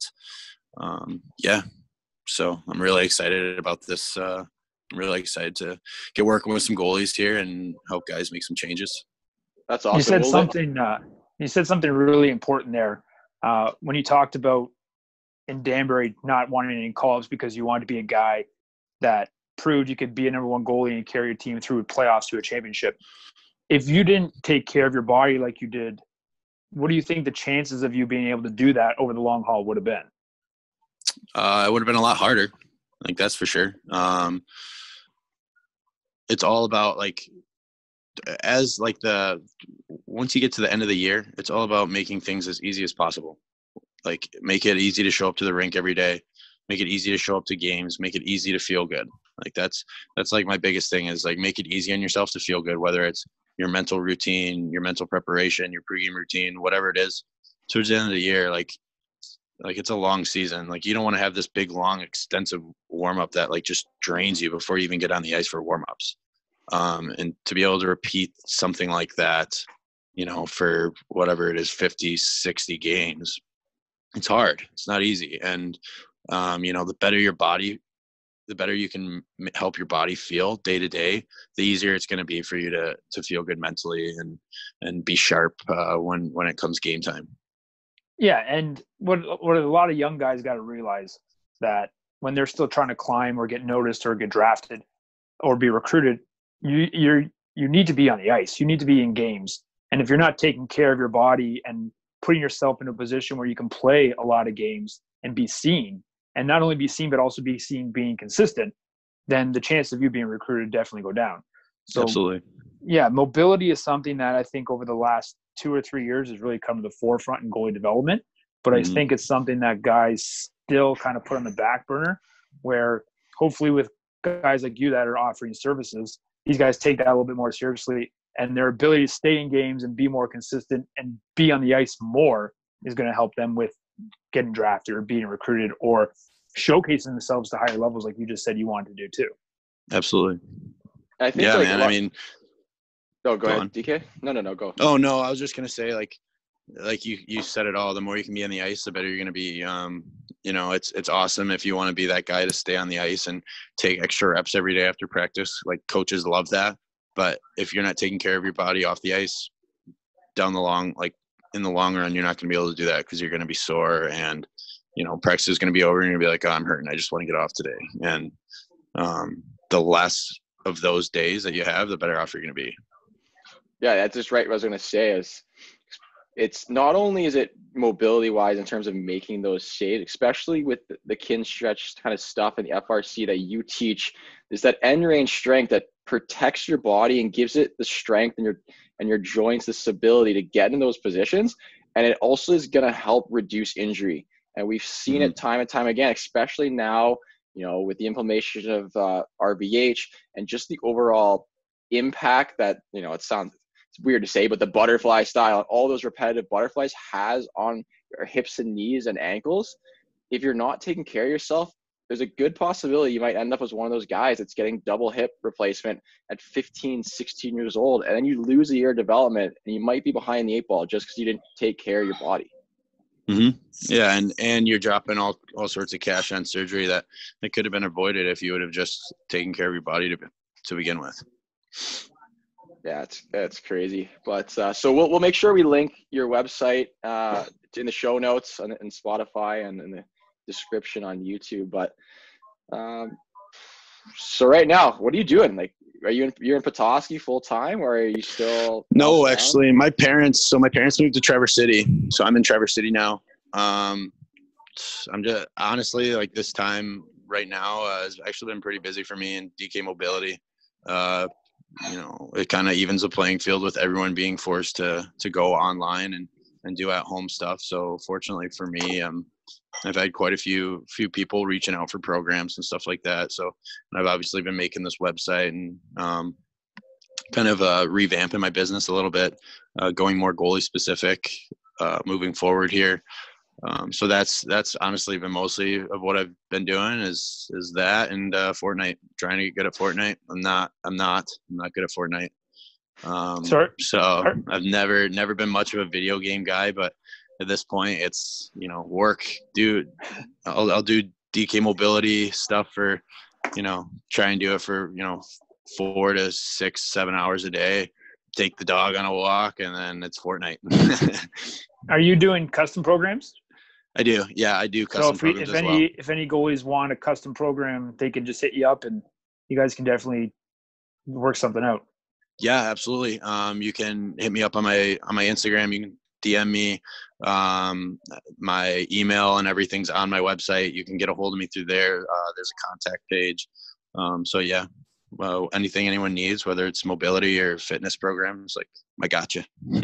so I'm really excited about this. I'm really excited to get working with some goalies here and help guys make some changes. That's awesome. You said something really important there. When you talked about in Danbury not wanting any call-ups because you wanted to be a guy that proved you could be a number one goalie and carry your team through playoffs to a championship. If you didn't take care of your body like you did, what do you think the chances of you being able to do that over the long haul would have been? It would have been a lot harder. Like, that's for sure. It's all about, like, once you get to the end of the year, it's all about making things as easy as possible. Like, make it easy to show up to the rink every day, make it easy to show up to games, make it easy to feel good. Like, that's like my biggest thing is, like, make it easy on yourself to feel good, whether it's your mental routine, your mental preparation, your pregame routine, whatever it is. Towards the end of the year, like it's a long season. Like, you don't want to have this big, long, extensive warm up that, like, just drains you before you even get on the ice for warm ups. And to be able to repeat something like that, for whatever it is, 50, 60 games, it's hard. It's not easy. And, the better your body, the better you can help your body feel day to day, the easier it's going to be for you to feel good mentally and be sharp when it comes game time. Yeah, and what a lot of young guys got to realize that when they're still trying to climb or get noticed or get drafted or be recruited, you need to be on the ice. You need to be in games. And if you're not taking care of your body and putting yourself in a position where you can play a lot of games and be seen, and not only be seen, but also be seen being consistent, then the chance of you being recruited definitely go down. So, absolutely. Yeah, mobility is something that I think over the last 2 or 3 years has really come to the forefront in goalie development. But I think it's something that guys still kind of put on the back burner, where hopefully with guys like you that are offering services, these guys take that a little bit more seriously, and their ability to stay in games and be more consistent and be on the ice more is going to help them with getting drafted or being recruited or showcasing themselves to higher levels, like you just said you wanted to do too. Absolutely. I think man. Go ahead, DK. No, go. Oh no, I was just gonna say, like you said it all. The more you can be on the ice, the better you're gonna be. It's awesome if you want to be that guy to stay on the ice and take extra reps every day after practice. Like, coaches love that. But if you're not taking care of your body off the ice, in the long run, you're not gonna be able to do that because you're gonna be sore and practice is going to be over and you're going to be like, oh, I'm hurting. I just want to get off today. And the less of those days that you have, the better off you're going to be. Yeah, that's just right. What I was going to say is it's not only is it mobility wise in terms of making those saves, especially with the Kinstretch kind of stuff and the FRC that you teach, is that end range strength that protects your body and gives it the strength and your joints, the stability to get in those positions. And it also is going to help reduce injury. And we've seen it time and time again, especially now, with the implementation of RVH and just the overall impact that, it's weird to say, but the butterfly style and all those repetitive butterflies has on your hips and knees and ankles. If you're not taking care of yourself, there's a good possibility you might end up as one of those guys that's getting double hip replacement at 15, 16 years old. And then you lose a year of development and you might be behind the 8 ball just because you didn't take care of your body. Mm-hmm. Yeah. And you're dropping all sorts of cash on surgery that could have been avoided if you would have just taken care of your body to begin with. Yeah, it's crazy. But so we'll make sure we link your website in the show notes and Spotify and in the description on YouTube. But so right now, what are you doing? Like, you're in Petoskey full time, or are you still? No, actually, my parents moved to Traverse City, so I'm in Traverse City now. I'm just honestly, like, this time right now has actually been pretty busy for me in DK Mobility. It kind of evens the playing field with everyone being forced to go online and do at home stuff. So fortunately for me, I've had quite a few people reaching out for programs and stuff like that. So I've obviously been making this website and kind of revamping my business a little bit, going more goalie specific moving forward here. So that's honestly been mostly of what I've been doing is that and Fortnite, trying to get good at Fortnite. I'm not good at Fortnite. So I've never been much of a video game guy, but at this point it's, work, dude. I'll do DK Mobility stuff for, try and do it for, 4 to 6, 7 hours a day, take the dog on a walk, and then it's Fortnite. Are you doing custom programs? I do. Yeah, I do custom programs as well. If any goalies want a custom program, they can just hit you up and you guys can definitely work something out. Yeah, absolutely. You can hit me up on my Instagram. You can DM me. My email and everything's on my website. You can get a hold of me through there. There's a contact page. So yeah, well, anything anyone needs, whether it's mobility or fitness programs, like, I got you.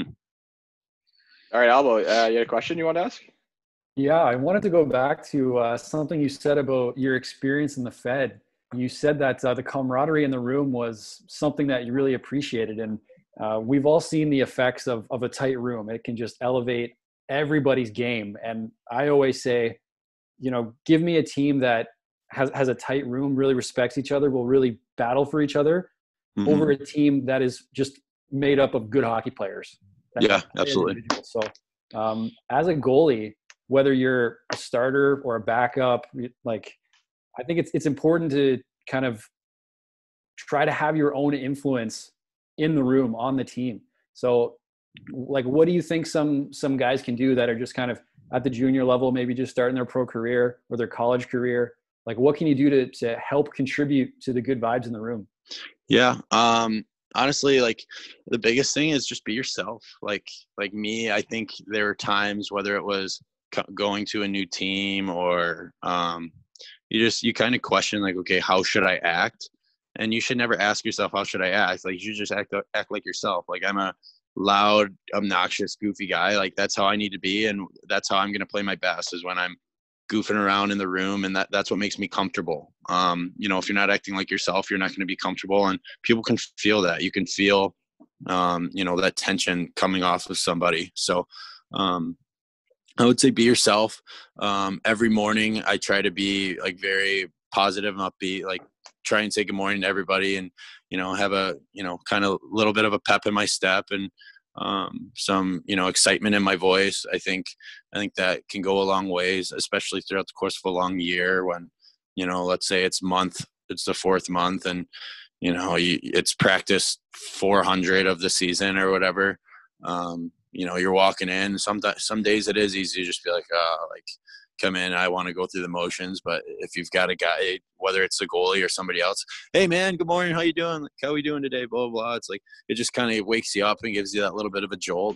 All right, Albo, you had a question you want to ask? Yeah, I wanted to go back to something you said about your experience in the Fed. You said that the camaraderie in the room was something that you really appreciated. And we've all seen the effects of a tight room. It can just elevate everybody's game. And I always say, give me a team that has a tight room, really respects each other, will really battle for each other, over a team that is just made up of good hockey players. Yeah, absolutely. So as a goalie, whether you're a starter or a backup, like, I think it's important to kind of try to have your own influence in the room on the team. So, like, what do you think some guys can do that are just kind of at the junior level, maybe just starting their pro career or their college career? Like, what can you do to help contribute to the good vibes in the room? Yeah. Honestly, like, the biggest thing is just be yourself. Like me, I think there were times, whether it was going to a new team or you kind of question, like, okay, how should I act? And you should never ask yourself, how should I act? Like, you should just act like yourself. Like, I'm a loud, obnoxious, goofy guy. Like, that's how I need to be, and that's how I'm going to play my best, is when I'm goofing around in the room, and that's what makes me comfortable. If you're not acting like yourself, you're not going to be comfortable, and people can feel that. You can feel that tension coming off of somebody. So I would say be yourself. Every morning I try to be, like, very positive and upbeat, like, try and say good morning to everybody, and have a kind of little bit of a pep in my step, and some excitement in my voice. I think that can go a long ways, especially throughout the course of a long year, when let's say it's the 4th month, and it's practice 400 of the season or whatever. you're walking in. Some days it is easy to just be like, come in, I want to go through the motions. But if you've got a guy, whether it's the goalie or somebody else, hey man, good morning, how you doing? Like, how we doing today? Blah, blah, blah. It's like, it just kind of wakes you up and gives you that little bit of a jolt.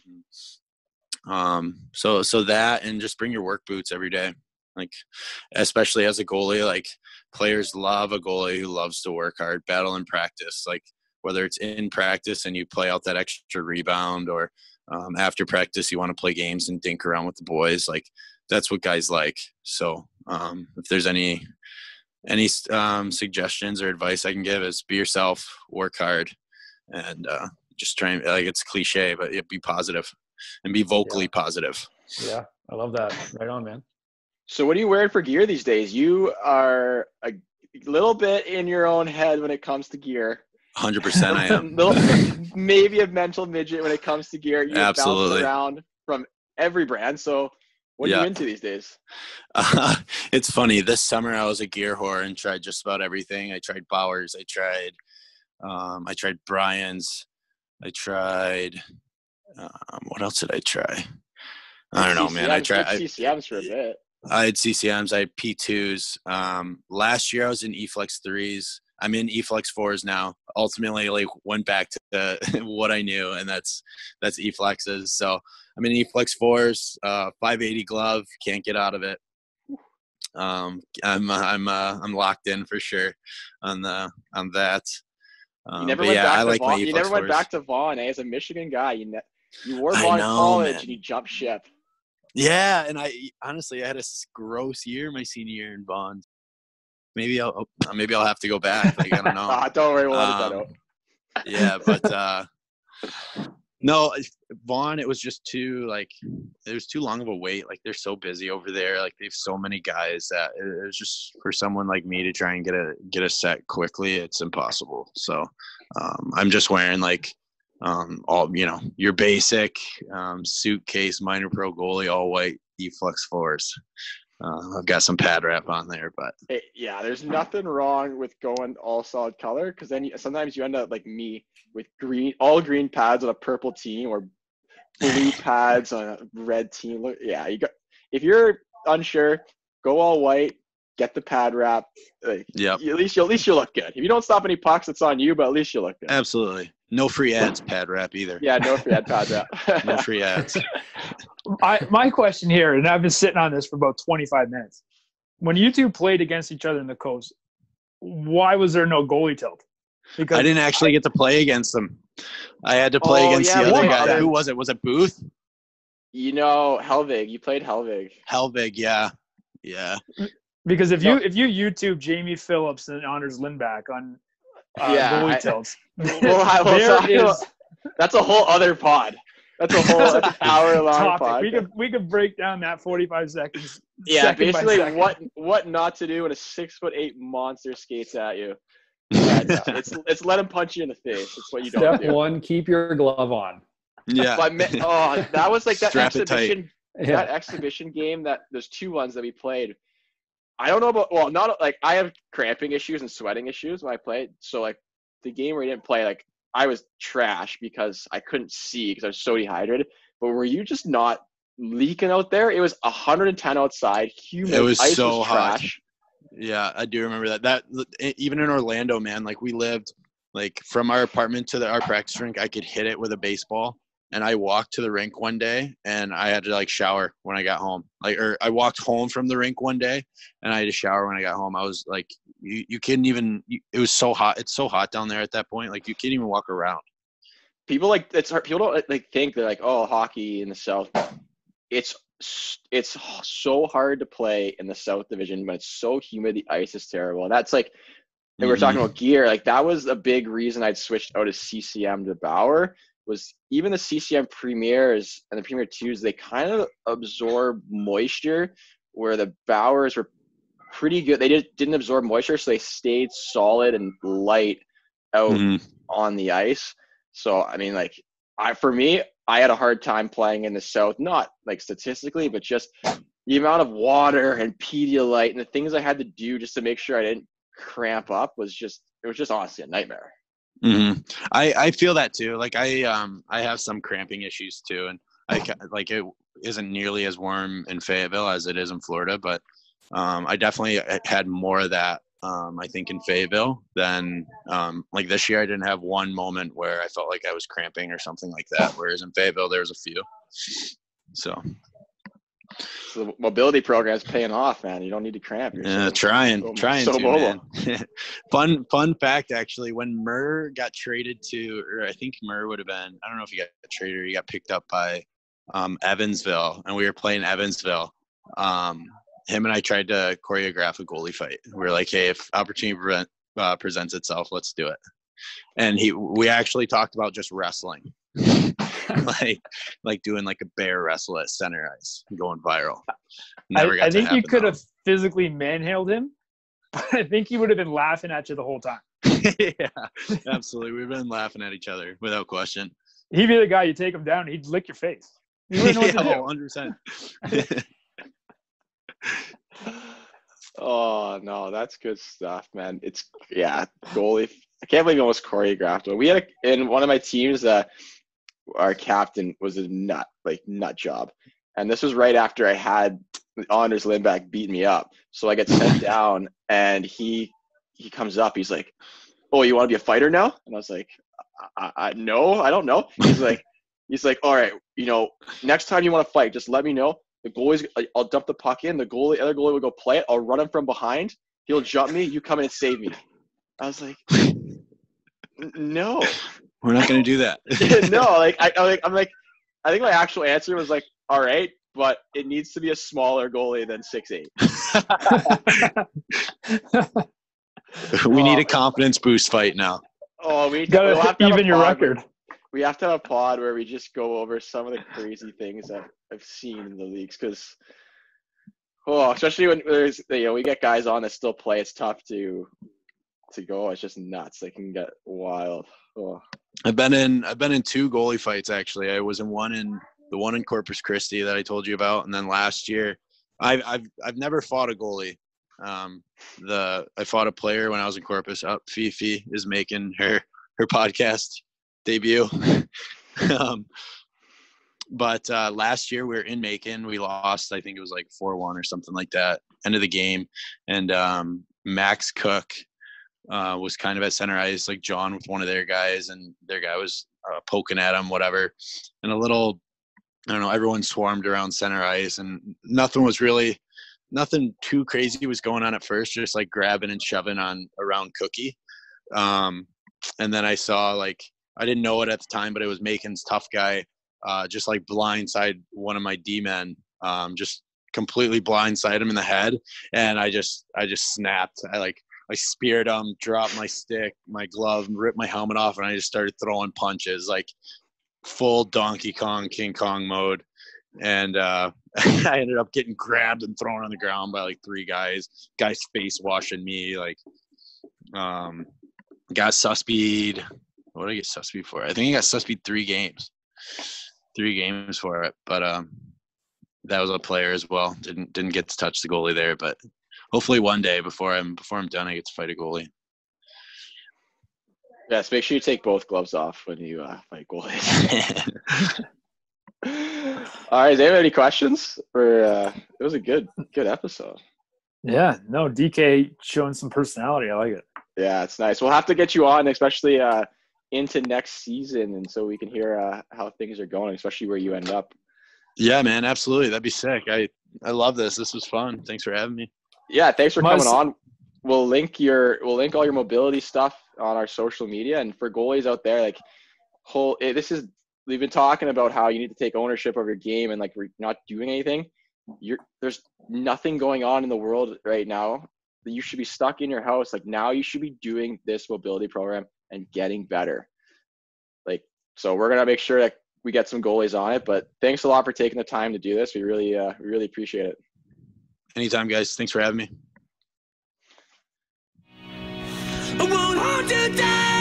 So that, and just bring your work boots every day. Like, especially as a goalie, like, players love a goalie who loves to work hard, battle in practice. Like, whether it's in practice and you play out that extra rebound, or after practice you want to play games and dink around with the boys, like, that's what guys like. So if there's any suggestions or advice I can give, is be yourself, work hard, and just try and, like, it's cliche, but be positive and be vocally positive. Yeah, I love that. Right on, man. So what are you wearing for gear these days? You are a little bit in your own head when it comes to gear. 100% I am. Maybe a mental midget when it comes to gear. You Absolutely. bounce around from every brand. So what are you into these days? It's funny. This summer I was a gear whore and tried just about everything. I tried Bauer's. I tried Brian's. I tried what else did I try? I don't know, man. I tried CCMs for a bit. I had CCMs. I had P2s. Last year I was in eFlex 3s. I'm in eFlex 4s now. Ultimately, like, went back to what I knew, and that's eFlexes. So I'm in eFlex 4s, 580 glove. Can't get out of it. I'm locked in for sure on that. You never went back to Vaughn. You never went back to Vaughn, eh? As a Michigan guy, you wore Vaughn in college, man. And you jumped ship. Yeah, and I honestly had a gross year my senior year in Vaughn. Maybe I'll have to go back. Like, I don't know. Don't worry, we'll edit that out. Yeah, but no, Vaughn, it was just too, like, it was too long of a wait. Like, they're so busy over there. Like, they have so many guys that it was just, for someone like me to try and get a set quickly, it's impossible. So I'm just wearing, like, all, your basic suitcase minor pro goalie, all white eFlex 4s. I've got some pad wrap on there, but yeah, there's nothing wrong with going all solid color, because then sometimes you end up like me with all green pads on a purple team, or blue pads on a red team. Yeah, if you're unsure, go all white, get the pad wrap. Yeah, at least you'll look good. If you don't stop any pucks, it's on you, but at least you look good. Absolutely. No free ads pad wrap either. Yeah, no free ad pad wrap. No free ads. My question here, and I've been sitting on this for about 25 minutes. When you two played against each other in the coast, why was there no goalie tilt? Because I didn't actually get to play against them. I had to play against the other guy. Who was it? Was it Booth? Helvig. You played Helvig. Helvig, yeah. Yeah. Because if you YouTube Jamie Phillips and Anders Lindback on goalie tilts, that's a whole other pod. That's a whole hour-long pod. We could break down that 45 seconds. Yeah, basically what not to do when a 6'8" monster skates at you. Yeah, no, it's let him punch you in the face. It's what you don't do. Step one, keep your glove on. Yeah. But that was like that exhibition. That exhibition game. That there's two ones that we played. I don't know about. Well, not like I have cramping issues and sweating issues when I played. So like the game where I didn't play, like I was trash because I couldn't see because I was so dehydrated. But were you just not leaking out there? It was 110 outside, humid. It was ice so was hot. Trash. Yeah, I do remember that. That even in Orlando, man, like we lived like from our apartment to our practice rink, I could hit it with a baseball. And I walked to the rink one day and I had to like shower when I got home. Or I walked home from the rink one day and I had to shower when I got home. I was like, you couldn't even, it was so hot. It's so hot down there at that point. Like you can't even walk around. People it's hard. People don't like think they're like, oh, hockey in the South. It's so hard to play in the South Division, but it's so humid. The ice is terrible. And that's like, and we're talking about gear. Like that was a big reason I'd switched out of CCM to Bauer. Was even the CCM Premiers and the Premier 2s, they kind of absorb moisture, where the Bauers were pretty good. They didn't absorb moisture, so they stayed solid and light out on the ice. So, I mean, like, for me, I had a hard time playing in the South, not like statistically, but just the amount of water and Pedialyte and the things I had to do just to make sure I didn't cramp up it was just honestly a nightmare. I feel that too. Like I have some cramping issues too, and like it isn't nearly as warm in Fayetteville as it is in Florida, but I definitely had more of that. I think in Fayetteville than like this year, I didn't have one moment where I felt like I was cramping or something like that. Whereas in Fayetteville, there was a few. So the mobility program's paying off, man. You don't need to cramp. You're trying so to, mobile. Man. Fun fact, actually, when Murr got traded to, or I think Murr would have been, I don't know if he got traded or he got picked up by Evansville, and we were playing Evansville. Him and I tried to choreograph a goalie fight. We were like, hey, if opportunity presents itself, let's do it. And we actually talked about just wrestling. like doing like a bear wrestle at center ice, going viral. I think you could have physically manhandled him, but I think he would have been laughing at you the whole time. Yeah, absolutely. We've been laughing at each other without question. He'd be the guy, you take him down, and he'd lick your face. You wouldn't know what to do. 100%. Oh no, that's good stuff, man. It's goalie. I can't believe he almost choreographed it. We had in one of my teams, our captain was a nut job, and this was right after I had Anders Lindback beat me up. So I get sent down, and he comes up. He's like, "Oh, you want to be a fighter now?" And I was like, "No, I don't know." He's like, "All right, next time you want to fight, just let me know. The goalie's, I'll dump the puck in. The other goalie will go play it. I'll run him from behind. He'll jump me. You come in and save me." I was like, "No, we're not going to do that." No, I think my actual answer was like, "All right, but it needs to be a smaller goalie than 6'8". We need a confidence boost fight now. Oh, we'll have to even your record. We have to have a pod where we just go over some of the crazy things that I've seen in the leagues, because, especially when there's we get guys on that still play, it's tough to go. It's just nuts. They can get wild. Oh. I've been in 2 goalie fights actually. I was in the one in Corpus Christi that I told you about, and then last year, I've never fought a goalie. I fought a player when I was in Corpus. Fifi is making her podcast debut. But last year we were in Macon. We lost, I think it was like 4-1 or something like that, end of the game. And Max Cook was kind of at center ice, like John with one of their guys, and their guy was poking at him, whatever. And a little, I don't know, everyone swarmed around center ice, and nothing too crazy was going on at first, just like grabbing and shoving around Cookie. And then I saw, I didn't know it at the time, but it was Macon's tough guy, just like blindside one of my D-men, just completely blindside him in the head. And I just snapped. I speared him, dropped my stick, my glove, ripped my helmet off, and I just started throwing punches, like full Donkey Kong, King Kong mode. And I ended up getting grabbed and thrown on the ground by like 3 guys. Guys face washing me, got suspied. What did I get suspied for? I think I got suspied 3 games. 3 games for it. But that was a player as well. Didn't get to touch the goalie there, but hopefully one day before I'm done, I get to fight a goalie. Yes, make sure you take both gloves off when you fight goalies. All right, do you have any questions? It was a good episode. Yeah, no, DK showing some personality. I like it. Yeah, it's nice. We'll have to get you on, especially into next season, and so we can hear how things are going, especially where you end up. Yeah, man, absolutely. That'd be sick. I love this. This was fun. Thanks for having me. Yeah, thanks for coming on. We'll link all your mobility stuff on our social media, and for goalies out there, we've been talking about how you need to take ownership of your game and not doing anything. There's nothing going on in the world right now that you should be stuck in your house. Now you should be doing this mobility program and getting better. So we're going to make sure that we get some goalies on it, but thanks a lot for taking the time to do this. We really appreciate it. Anytime, guys. Thanks for having me. I won't hold you down.